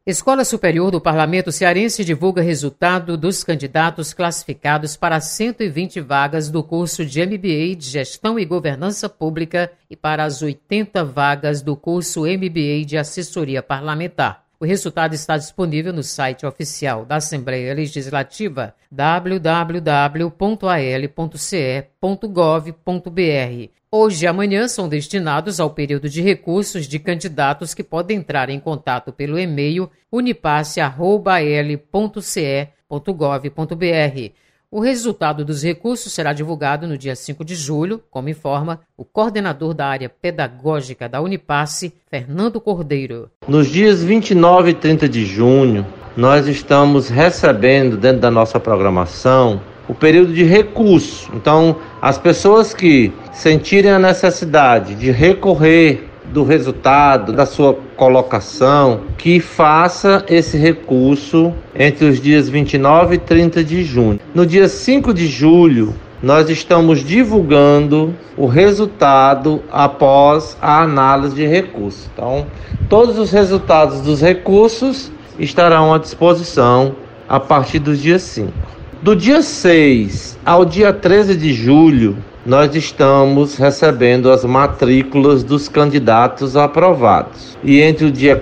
Escola Superior do Parlamento Cearense divulga resultado dos candidatos classificados para 120 vagas do curso de MBA de Gestão e Governança Pública e para as 80 vagas do curso MBA de Assessoria Parlamentar. O resultado está disponível no site oficial da Assembleia Legislativa www.al.ce.gov.br. Hoje e amanhã são destinados ao período de recursos de candidatos que podem entrar em contato pelo e-mail unipasse@al.ce.gov.br. O resultado dos recursos será divulgado no dia 5 de julho, como informa o coordenador da área pedagógica da Unipasse, Fernando Cordeiro. Nos dias 29 e 30 de junho, nós estamos recebendo dentro da nossa programação o período de recurso. Então, as pessoas que sentirem a necessidade de recorrer do resultado da sua colocação, que faça esse recurso entre os dias 29 e 30 de junho. No dia 5 de julho, nós estamos divulgando o resultado após a análise de recurso. Então, todos os resultados dos recursos estarão à disposição a partir do dia 5. Do dia 6 ao dia 13 de julho, nós estamos recebendo as matrículas dos candidatos aprovados. E entre o dia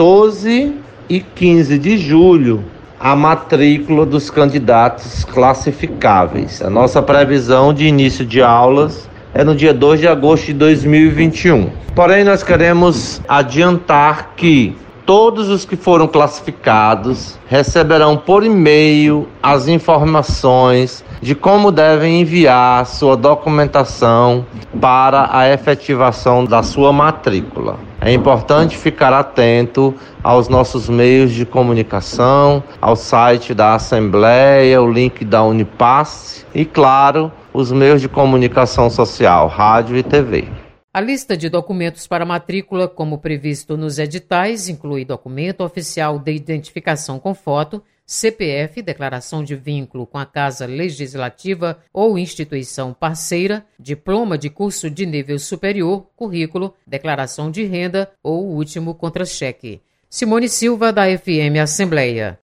14 e 15 de julho, a matrícula dos candidatos classificáveis. A nossa previsão de início de aulas é no dia 2 de agosto de 2021. Porém, nós queremos adiantar que todos os que foram classificados receberão por e-mail as informações de como devem enviar sua documentação para a efetivação da sua matrícula. É importante ficar atento aos nossos meios de comunicação, ao site da Assembleia, o link da Unipasse e, claro, os meios de comunicação social, rádio e TV. A lista de documentos para matrícula, como previsto nos editais, inclui documento oficial de identificação com foto, CPF, declaração de vínculo com a Casa Legislativa ou instituição parceira, diploma de curso de nível superior, currículo, declaração de renda ou o último contra-cheque. Simone Silva, da FM Assembleia.